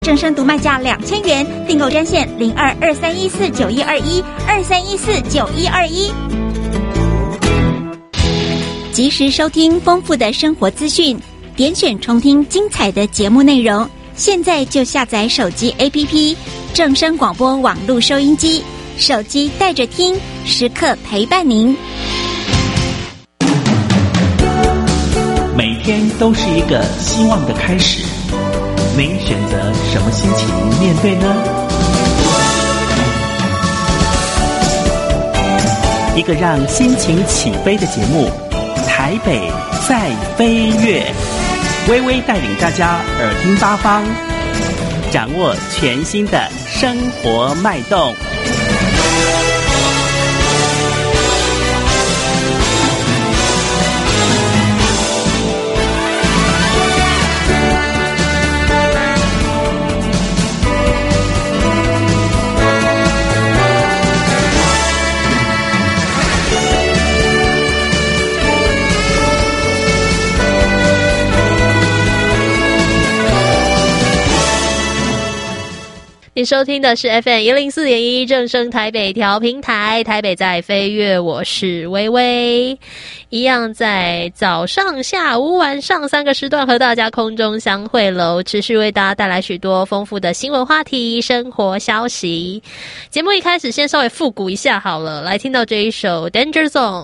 正声独卖价2000元，订购专线0223149121，23149121。及时收听丰富的生活资讯，点选重听精彩的节目内容。现在就下载手机 APP 正声广播网络收音机，手机带着听，时刻陪伴您。 每天都是一个希望的开始，您选择什么心情面对呢？一个让心情起飞的节目，台北在飞跃，微微带领大家耳听八方，掌握全新的生活脉动。 你收听的是 FM104.1 正声台北调频台，台北在飞跃，我是微微，一样在早上、下午、晚上3个时段和大家空中相会喽，持续为大家带来许多丰富的新闻话题、生活消息。节目一开始先稍微复古一下好了，来听到这一首 Danger Zone。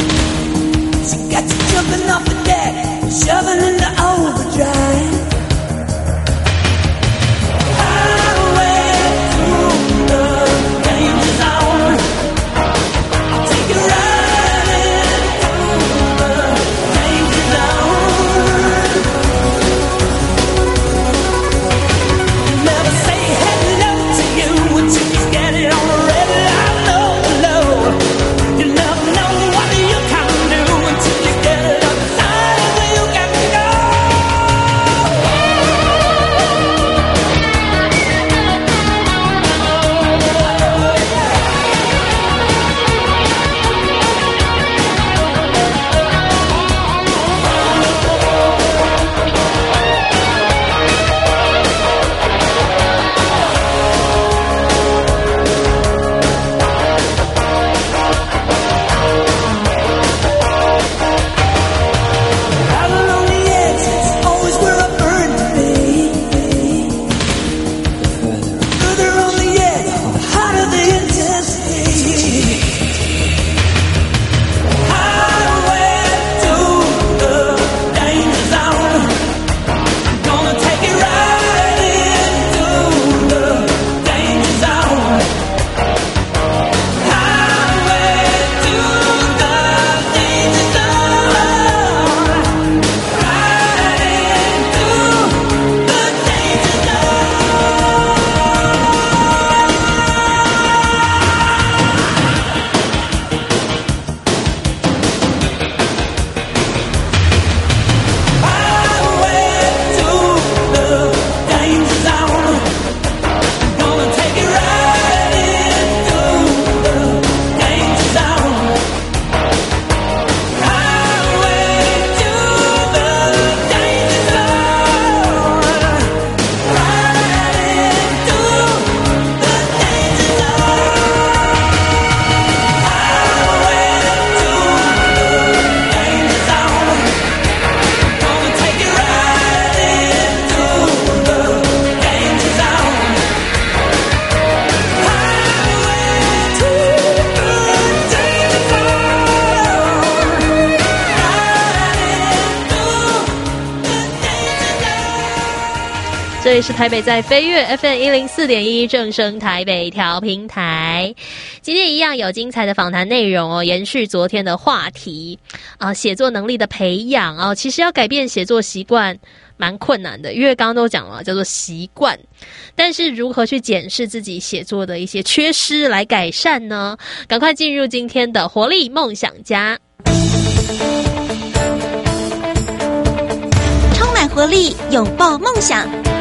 Shoving into overdrive. 这里是台北在飞跃 FM104.1 正声台北调频台。今天一样有精彩的访谈内容哦，延续昨天的话题写作能力的培养其实要改变写作习惯蛮困难的，因为刚刚都讲了叫做习惯，但是如何去检视自己写作的一些缺失来改善呢？赶快进入今天的活力梦想家， 充满活力，拥抱梦想，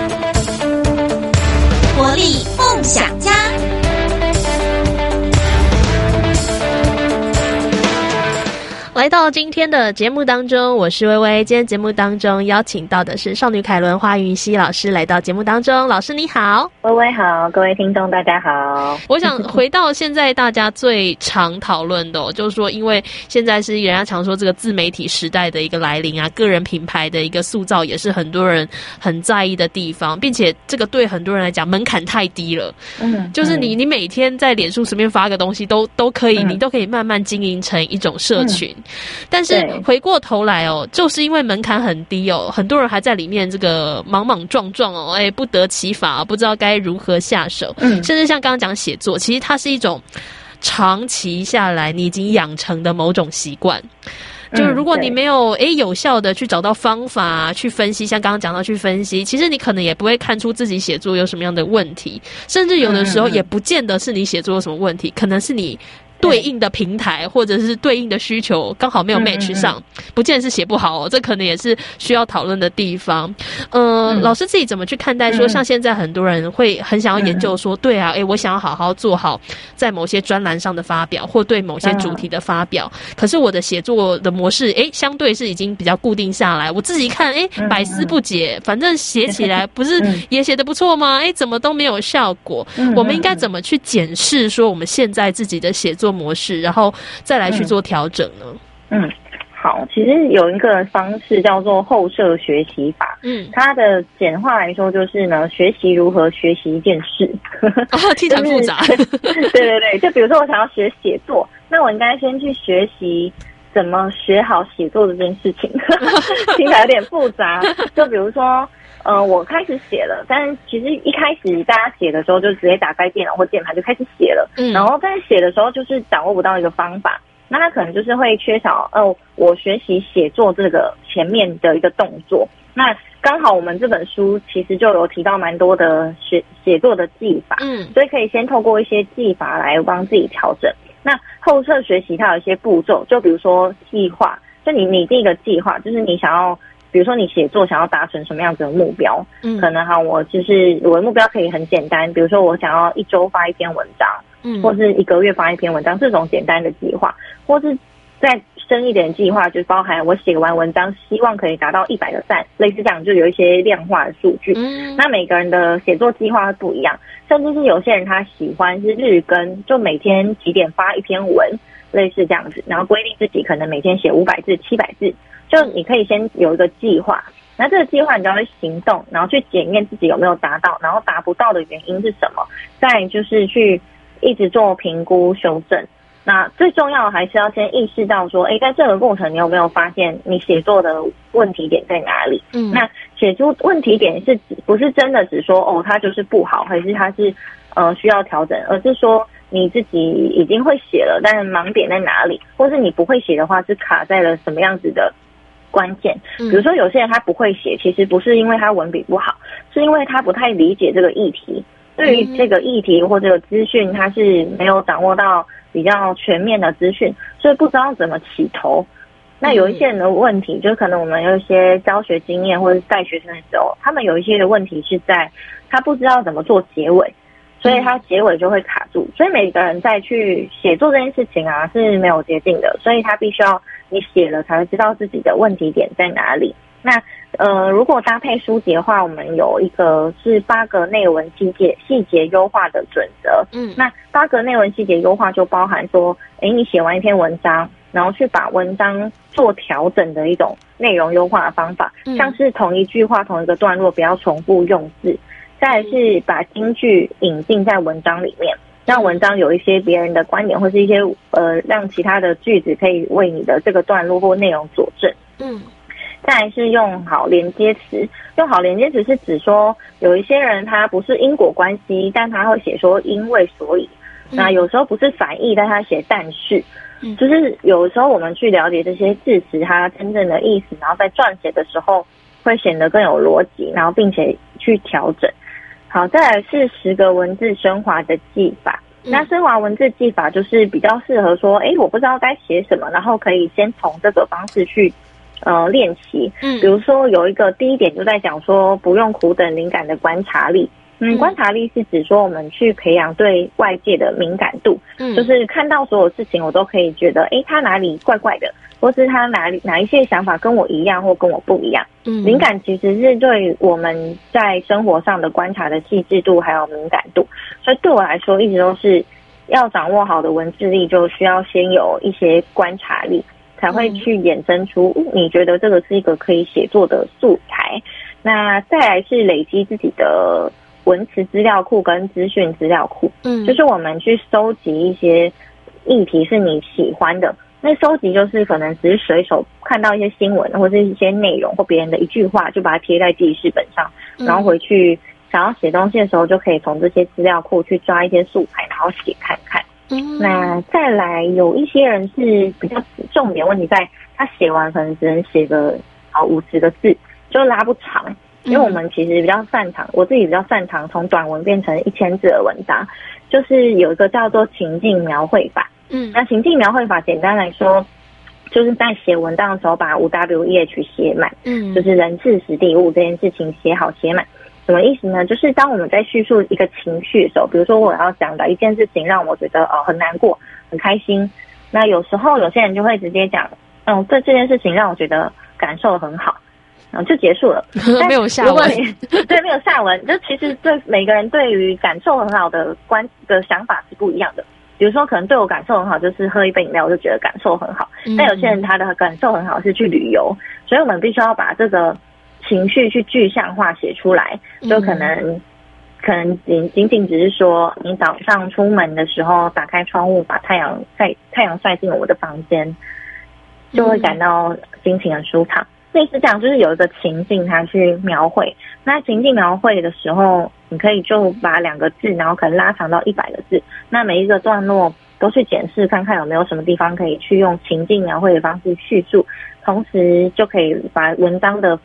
活力梦想家。 来到今天的节目当中，我是薇薇。今天节目当中邀请到的是少女凯伦花云熙老师来到节目当中。老师你好。 薇薇好，各位听众大家好。 我想回到现在大家最常讨论的就是说，因为现在是人家常说这个自媒体时代的一个来临个人品牌的一个塑造也是很多人很在意的地方，并且这个对很多人来讲门槛太低了。就是你每天在脸书随便发个东西都可以，你都可以慢慢经营成一种社群。但是回过头来就是因为门槛很低很多人还在里面这个莽莽撞撞不得其法，不知道该如何下手。甚至像刚刚讲写作，其实它是一种长期下来你已经养成的某种习惯。就是如果你没有有效的去找到方法去分析，像刚刚讲到去分析，其实你可能也不会看出自己写作有什么样的问题，甚至有的时候也不见得是你写作有什么问题，可能是你对应的平台或者是对应的需求刚好没有 match 上，不见得是写不好这可能也是需要讨论的地方。老师自己怎么去看待说像现在很多人会很想要研究说对啊我想要好好做好在某些专栏上的发表或对某些主题的发表，可是我的写作的模式相对是已经比较固定下来，我自己看百思不解，反正写起来不是也写得不错吗？怎么都没有效果。我们应该怎么去检视说我们现在自己的写作模式，然后再来去做调整呢？ 好，其实有一个方式叫做后设学习法。它的简化来说就是呢，学习如何学习一件事。 听起来复杂。 对，就比如说我想要学写作，那我应该先去学习怎么学好写作这件事情。听起来有点复杂。就比如说我开始写了，但是其实一开始大家写的时候就直接打开电脑或键盘就开始写了，然后在写的时候就是掌握不到一个方法，那他可能就是会缺少我学习写作这个前面的一个动作。那刚好我们这本书其实就有提到蛮多的写作的技法，所以可以先透过一些技法来帮自己调整。那后设学习它有一些步骤，就比如说计划，就你拟定一个计划，就是你想要比如说你写作想要达成什么样子的目标，可能我的目标可以很简单，比如说我想要1周发一篇文章，或是1个月发一篇文章，这种简单的计划，或是再深一点的计划，就包含我写完文章希望可以达到100个赞，类似这样，就有一些量化的数据。那每个人的写作计划不一样，甚至是有些人他喜欢是日更，就每天几点发一篇文，类似这样子，然后规定自己可能每天写500字、700字。就你可以先有一个计划，那这个计划你就要去行动，然后去检验自己有没有达到，然后达不到的原因是什么，再就是去一直做评估修正。那最重要的还是要先意识到说在这个过程你有没有发现你写作的问题点在哪里。那写出问题点是不是真的只说它就是不好，还是它是需要调整，而是说你自己已经会写了，但是盲点在哪里，或是你不会写的话是卡在了什么样子的关键。比如说有些人他不会写，其实不是因为他文笔不好，是因为他不太理解这个议题，对于这个议题或这个资讯他是没有掌握到比较全面的资讯，所以不知道怎么起头。那有一些人的问题就是可能我们有一些教学经验或者是带学生的时候，他们有一些的问题是在他不知道怎么做结尾，所以他结尾就会卡住。所以每个人在去写作这件事情是没有捷径的，所以他必须要你写了才会知道自己的问题点在哪里。那如果搭配书籍的话，我们有一个是8个内文细节优化的准则。那8个内文细节优化就包含说你写完一篇文章，然后去把文章做调整的一种内容优化的方法，像是同一句话同一个段落不要重复用字，再来是把金句引进在文章里面，让文章有一些别人的观点或是一些让其他的句子可以为你的这个段落或内容佐证。 再来是用好连接词。用好连接词是指说，有一些人他不是因果关系，但他会写说因为所以。那有时候不是反义，但他写但是。就是有时候我们去了解这些字词它真正的意思，然后在撰写的时候会显得更有逻辑，然后并且去调整。好，再来是10个文字升华的技法。那升华文字技法就是比较适合说，我不知道该写什么，然后可以先从这个方式去练习。比如说有一个第一点就在讲说，不用苦等灵感的观察力。观察力是指说我们去培养对外界的敏感度，就是看到所有事情我都可以觉得他哪里怪怪的，或是他哪一些想法跟我一样或跟我不一样。敏感其实是对我们在生活上的观察的细致度还有敏感度，所以对我来说一直都是要掌握好的文字力，就需要先有一些观察力，才会去衍生出你觉得这个是一个可以写作的素材。那再来是累积自己的文词资料库跟资讯资料库，就是我们去收集一些议题是你喜欢的。那收集就是可能只是随手看到一些新闻或是一些内容或别人的一句话，就把它贴在记事本上，然后回去想要写东西的时候，就可以从这些资料库去抓一些素材，然后写看看。那再来有一些人是比较重点问题在他写完可能只能写个50个字，就拉不长。因为我们其实比较擅长，我自己比较擅长从短文变成1000字的文章，就是有一个叫做情境描绘法。那情境描绘法简单来说，就是在写文章的时候把5WEH 写满，就是人事时地物这件事情写好写满。什么意思呢？就是当我们在叙述一个情绪的时候，比如说我要讲的一件事情让我觉得很难过、很开心，那有时候有些人就会直接讲，这件事情让我觉得感受很好。就结束了， 没有下文。 对，没有下文。就其实对每个人对于感受很好的想法是不一样的。比如说，可能对我感受很好，就是喝一杯饮料，我就觉得感受很好。但有些人他的感受很好是去旅游，所以我们必须要把这个情绪去具象化写出来。就可能仅仅只是说，你早上出门的时候打开窗户，把太阳晒进我的房间，就会感到心情很舒畅。类似这样，就是有一个情境它去描绘。那情境描绘的时候，你可以就把2个字，然后可能拉长到100个字。那每一个段落都去检视看看有没有什么地方可以去用情境描绘的方式叙述，同时就可以把文章的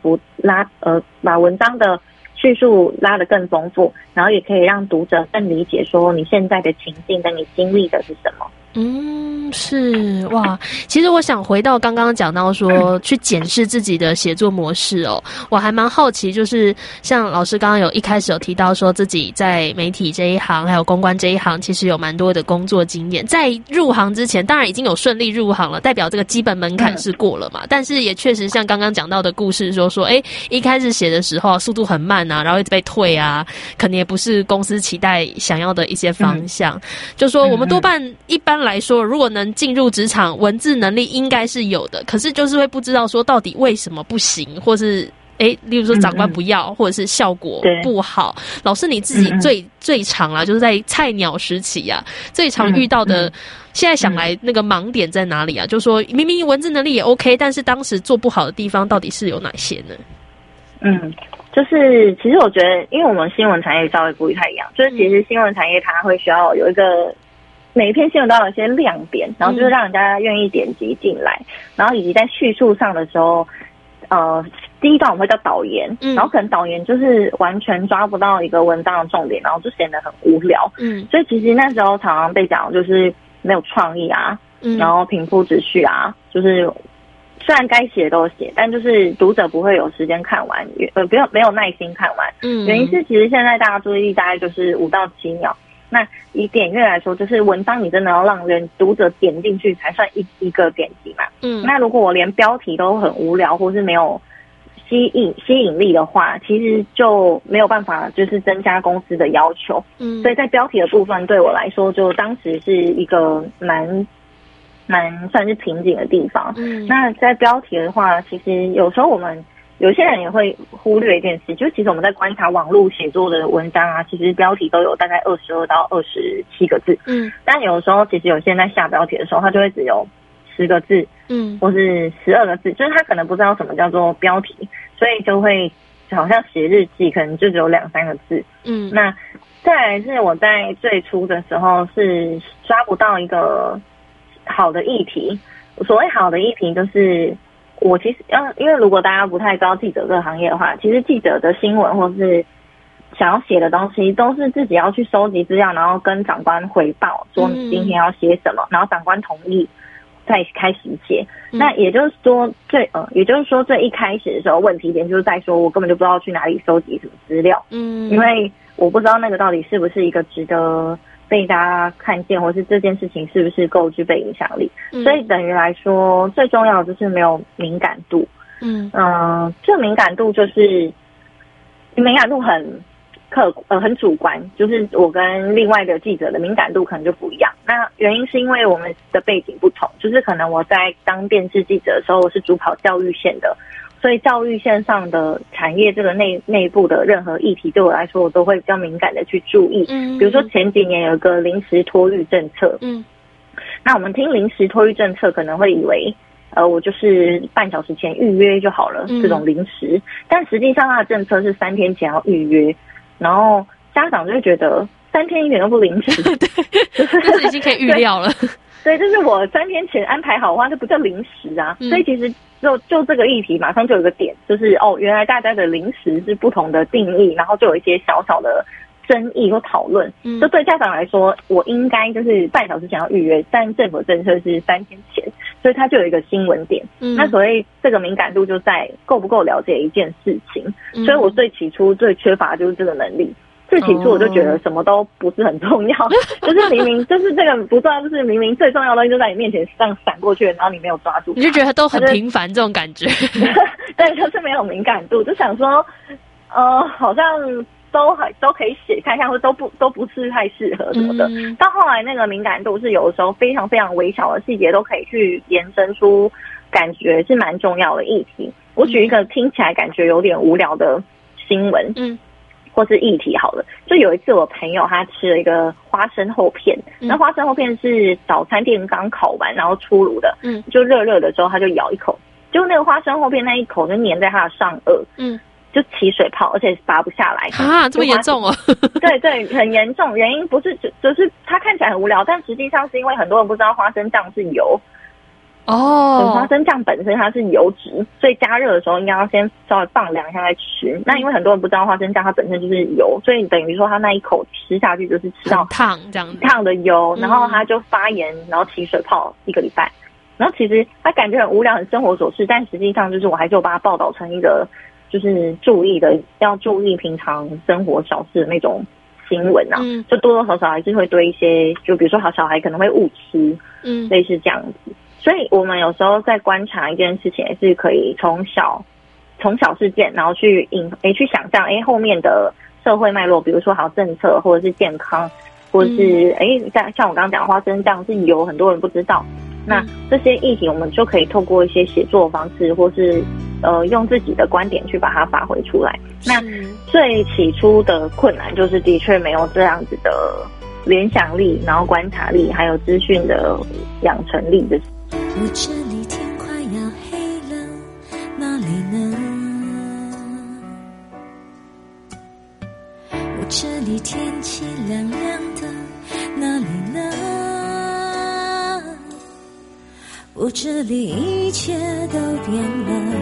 叙述拉得更丰富，然后也可以让读者更理解说你现在的情境跟你经历的是什么。 是哇，其实我想回到刚刚讲到说去检视自己的写作模式哦，我还蛮好奇，就是像老师刚刚一开始有提到说自己在媒体这一行还有公关这一行其实有蛮多的工作经验，在入行之前当然已经有顺利入行了，代表这个基本门槛是过了嘛，但是也确实像刚刚讲到的故事说一开始写的时候速度很慢啊，然后一直被退啊，可能也不是公司期待想要的一些方向，就说我们多半一般来说如果能进入职场，文字能力应该是有的，可是就是会不知道说到底为什么不行，或是例如说长官不要，或者是效果不好。老师你自己最常啦，就是在菜鸟时期啊，最常遇到的，现在想来那个盲点在哪里啊？就是说明明文字能力也 OK， 但是当时做不好的地方到底是有哪些呢？ 就是其实我觉得，因为我们新闻产业稍微不太一样，就是其实新闻产业它会需要有一个每一篇新闻都有一些亮点，然后就是让人家愿意点击进来，然后以及在叙述上的时候，第一段我们会叫导言，然后可能导言就是完全抓不到一个文章的重点，然后就显得很无聊。所以其实那时候常常被讲就是没有创意啊，然后平铺直叙啊，就是虽然该写的都写，但就是读者不会有时间看完，没有耐心看完。原因是其实现在大家注意力大概就是5到7秒。那以点阅来说，就是文章你真的要让读者点进去才算一个点击嘛。那如果我连标题都很无聊或是没有吸引力的话，其实就没有办法就是增加公司的要求。所以在标题的部分对我来说，就当时是一个蛮算是瓶颈的地方。那在标题的话，其实有时候我们有些人也会忽略一件事，就是其实我们在观察网络写作的文章啊，其实标题都有大概22到27个字。但有时候其实有些人在下标题的时候，他就会只有 10个字，或是12个字，就是他可能不知道什么叫做标题，所以就会好像写日记，可能就只有2-3个字。那再来是我在最初的时候是抓不到一个好的议题。所谓好的议题，就是我其实因为如果大家不太知道记者这个行业的话，其实记者的新闻或是想要写的东西都是自己要去收集资料，然后跟长官回报说你今天要写什么，然后长官同意再开始写。那也就是说最一开始的时候，问题点就是在说我根本就不知道去哪里收集什么资料，因为我不知道那个到底是不是一个值得被大家看见，或是这件事情是不是够具备影响力。所以等于来说，最重要的就是没有敏感度。这敏感度就是敏感度很主观，就是我跟另外的记者的敏感度可能就不一样。那原因是因为我们的背景不同，就是可能我在当电视记者的时候，我是主跑教育线的，所以教育线上的产业这个内部的任何议题，对我来说我都会比较敏感的去注意。比如说前几年有一个临时托育政策，那我们听临时托育政策可能会以为我就是半小时前预约就好了，这种临时，但实际上它的政策是3天前要预约，然后家长就会觉得3天一点都不临时， 对，就是已经可以预料了。 对，就是我3天前安排好的话，这不叫临时啊。所以其实就这个议题，马上就有一个点，就是原来大家的临时是不同的定义，然后就有一些小小的争议或讨论。就对家长来说，我应该就是半小时前要预约，但政府政策是3天前，所以它就有一个新闻点。那所谓这个敏感度就在够不够了解一件事情。所以我最起初最缺乏的就是这个能力。最起初我就觉得什么都不是很重要，就是明明就是这个不重要，就是明明最重要的东西就在你面前这样闪过去，然后你没有抓住， 你就觉得都很平凡这种感觉。 对，就是没有敏感度，就想说好像都可以写看看，或都不是太适合什么的。到后来那个敏感度是有的时候非常非常微小的细节都可以去延伸出感觉是蛮重要的议题。我举一个听起来感觉有点无聊的新闻，或是议题好了。就有一次我朋友他吃了一个花生厚片，那花生厚片是早餐店刚烤完然后出炉的，就热热的时候他就咬一口，就那个花生厚片那一口就粘在他的上颚，就起水泡，而且拔不下来啊，这么严重哦？ 对，很严重。原因不是就是它看起来很无聊，但实际上是因为很多人不知道花生酱是油。花生酱本身它是油脂，所以加热的时候应该要先稍微放凉一下再吃。那因为很多人不知道花生酱它本身就是油，所以等于说它那一口吃下去就是吃到烫这样子烫的油，然后它就发炎，然后起水泡1个礼拜。然后其实它感觉很无聊很生活琐事，但实际上就是我还是有把它报道成一个就是要注意平常生活小事的那种新闻啊，就多多少少还是会对一些，就比如说小孩可能会误吃，类似这样子。所以我们有时候在观察一件事情，也是可以从小事件，然后去想象后面的社会脉络，比如说好政策或者是健康，或者是像我刚刚讲花生酱是油，很多人不知道。那这些议题我们就可以透过一些写作方式，或是用自己的观点去把它发挥出来。那最起初的困难就是的确没有这样子的联想力，然后观察力，还有资讯的养成力的。 我这里天快要黑了，哪里呢？我这里天气凉凉的，哪里呢？我这里一切都变了，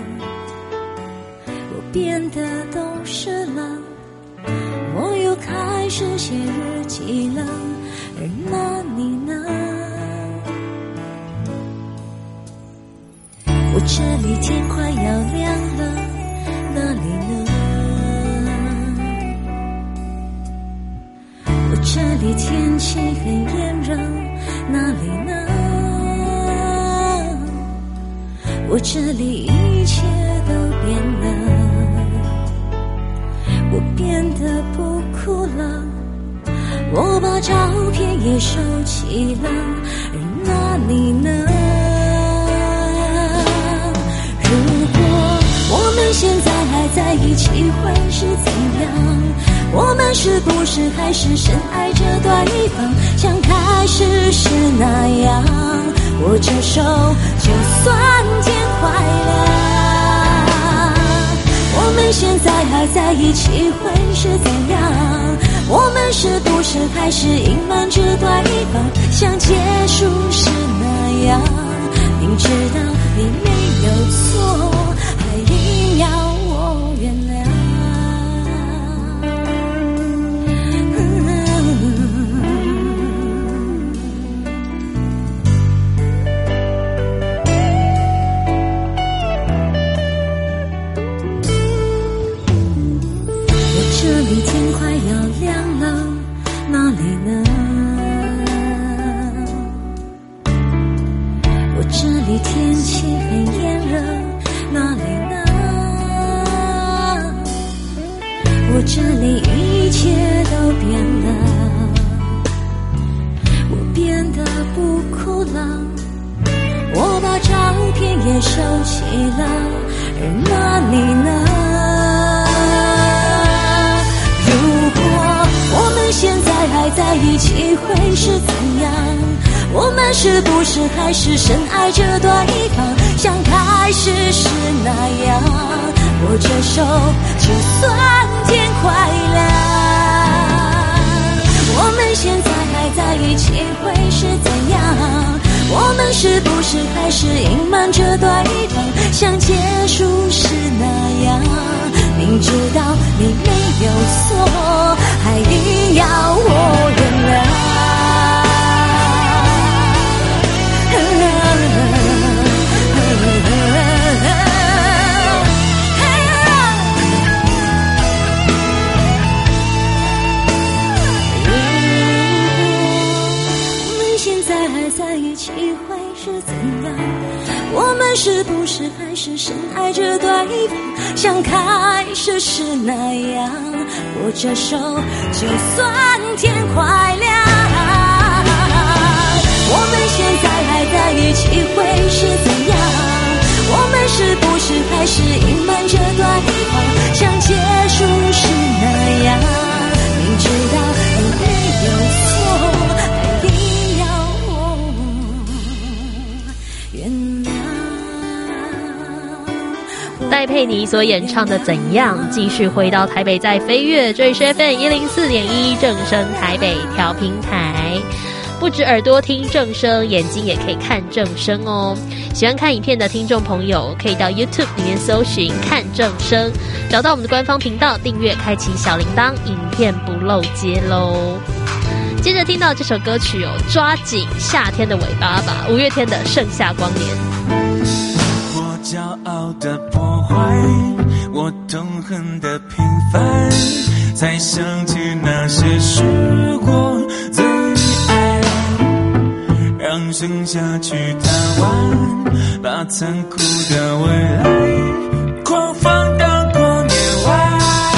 我变得懂事了，我又开始写日记了，而那你呢？我这里天快要亮了，哪里呢？我这里天气很炎热，哪里呢？我这里一切都变了，我变得不哭了，我把照片也收起了，而那你呢？如果我们现在还在一起会是怎样？我们们是不是还是深爱着对方，像开始时那样握着手就算天快亮？我们现在还在一起会是怎样？我们是不是还是隐瞒着对方，像结束时那样，明知道你没有错，还硬要我原谅？我这里天快要亮了，哪里呢？我这里天气很炎热，哪里呢？我这里一切都变了，我变得不哭了，我把照片也收起了，而那你呢？如果我们现在还在一起会是怎样？我们是不是还是深爱着对方，像开始时那样握着手就算天快亮？我们现在还在一起会是怎样？我们是不是还是隐瞒着对方，像结束时那样，明知道你没有错，还硬要我原谅？在一起会是怎样？我们是不是还是深爱着对方，像开始时那样握着手就算天快亮？我们现在还在一起会是怎样？我们是不是还是隐瞒着对方，像结束时那样，明知道你没有错，还硬要戴佩妮所演唱的《怎样》，继续回到台北在飞跃，这里是 FM104.1 正声台北调频台。不止耳朵听正声，眼睛也可以看正声哦。喜欢看影片的听众朋友，可以到 YouTube 里面搜寻看正声，找到我们的官方频道，订阅开启小铃铛，影片不漏接咯。接着听到这首歌曲抓紧夏天的尾巴吧，五月天的盛夏光年。 我骄傲的破坏，我痛恨的平凡，才想起那些时过最爱，让盛夏去贪玩，把残酷的未来狂放到光年外。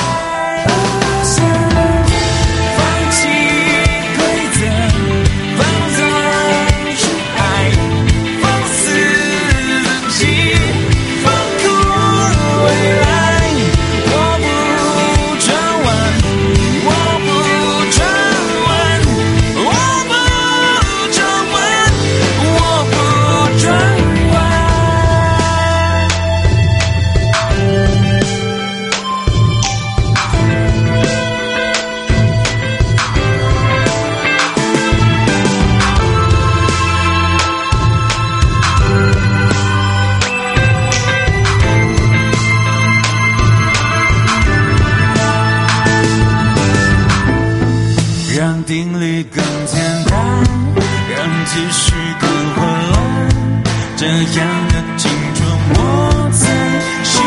定律更简单，让秩序更混乱，这样的青春我最喜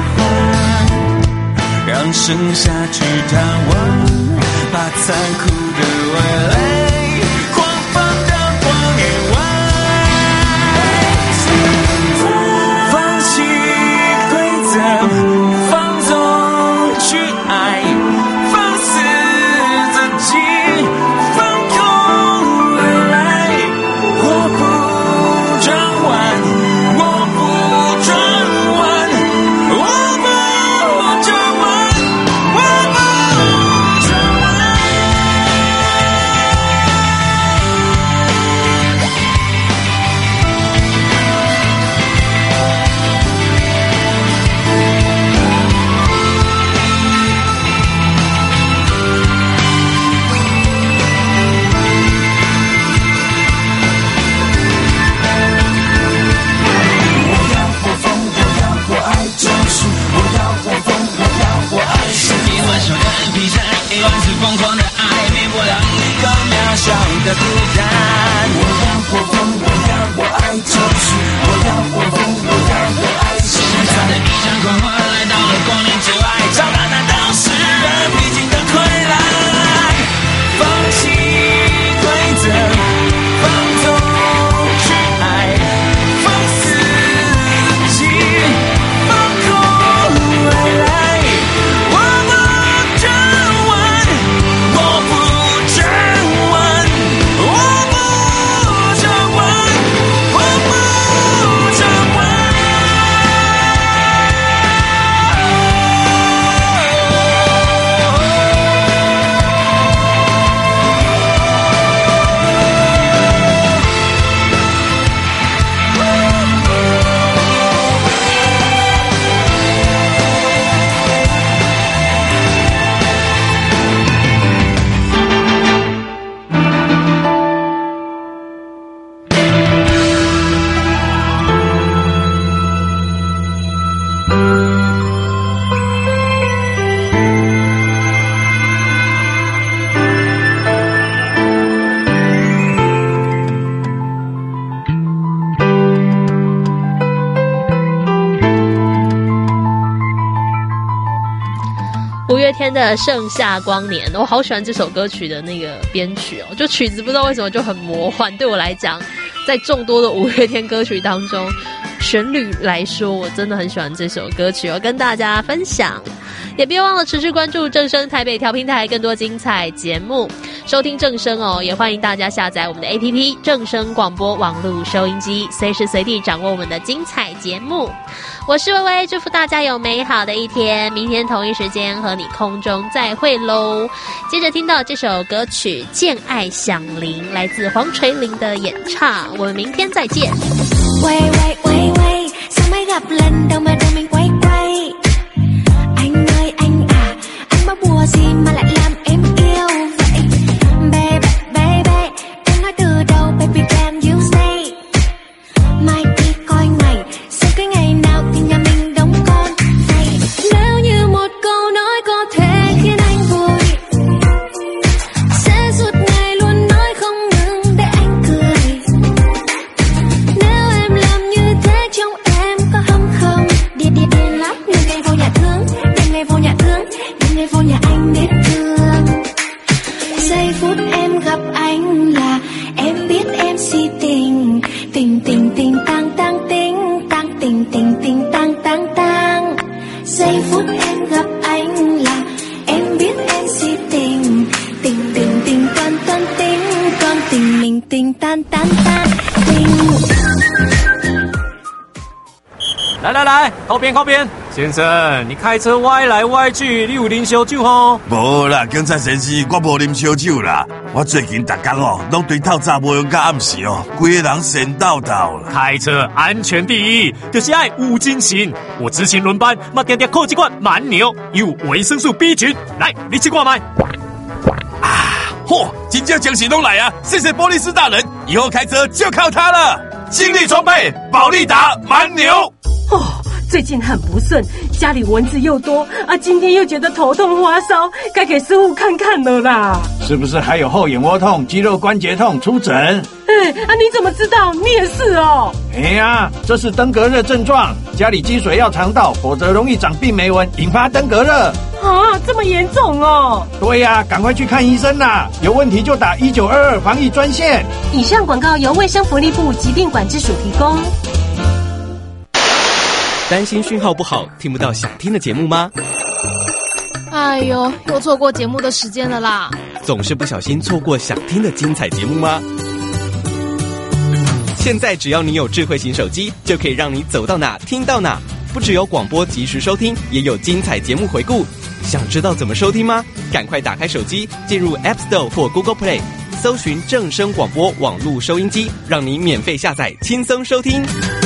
欢，让盛夏去贪玩，把残酷的未来狂放到光年外。放弃规则，放纵去爱，放肆自己， 的孤单。我要我疯，我要我爱，就是我要我疯，我要我爱。穿着一身光环来到了光年之外，找到那都是人必经的困难。放弃规则，放纵去爱，放肆自己，放空未来。我不转弯，我不转弯，我不转弯，我不转弯。 五月天的《盛夏光年》，我好喜欢这首歌曲的那个编曲哦，就曲子不知道为什么就很魔幻。对我来讲，在众多的五月天歌曲当中，旋律来说，我真的很喜欢这首歌曲，我跟大家分享。也别忘了持续关注正声台北调频台更多精彩节目，收听正声哦。也欢迎大家下载我们的 APP 正声广播网络收音机，随时随地掌握我们的精彩节目。我是薇薇，祝福大家有美好的一天，明天同一时间和你空中再会咯。接着听到这首歌曲《见爱响铃》，来自黄垂玲的演唱，我们明天再见。 喂喂喂喂，sao mới gặp lần đầu mà đời mình quay quay. Anh ơi anh à, anh bao bùa gì mà lại làm em yêu vậy? Baby baby, anh nói từ đầu baby can you stay? Mai đi coi ngày, xem cái ngày nào thì nhà mình đóng con này. Nếu như một câu nói có thể khiến anh vui, sẽ suốt ngày luôn nói không ngừng để anh cười. Nếu em làm như thế trong em có hâm không? Điên điên điên lắm, đêm ngày vô nhà thương, đêm ngày vô nhà thương, đêm ngày vô nhà anh biết thương. Giây phút em gặp anh là em biết em si tình, tình tình tình tang tang tình, tang tình tình tình tang tang tang. Giây phút em gặp anh là em biết em si tình, tình tình tình toan toan tình, con tình mình tình tan tan tan tình. 来来来，靠边靠边！先生，你开车歪来歪去，你有啉烧酒吼？ 无啦，警察先生，我无啉烧酒啦。我最近逐天哦，拢对透早无用到暗时哦，规个人神叨叨啦。 开车安全第一，就是爱有精神。我执勤轮班，嘛定定靠一罐蛮牛，有维生素 B 群。来，你去挂麦。 啊，嚯，真正精神拢来啊！谢谢波利斯大人，以后开车就靠他了。精力充沛，保利达蛮牛。 哦，最近很不顺，家里蚊子又多啊，今天又觉得头痛发烧，该给师傅看看了啦。 是不是还有后眼窝痛、肌肉关节痛？出诊。 你怎么知道？你也是哦。 哎呀，这是登革热症状，家里积水要常倒，否则容易长病媒蚊，引发登革热。 啊，这么严重哦？ 对呀，赶快去看医生啦！有问题就打1922防疫专线。 以上广告由卫生福利部疾病管制署提供。 担心讯号不好，听不到想听的节目吗？ 哎呦，又错过节目的时间了啦！ 总是不小心错过想听的精彩节目吗？现在只要你有智慧型手机，就可以让你走到哪听到哪。不只有广播即时收听，也有精彩节目回顾。想知道怎么收听吗？赶快打开手机，进入 App Store 或 Google Play， 搜寻正声广播网络收音机，让你免费下载，轻松收听。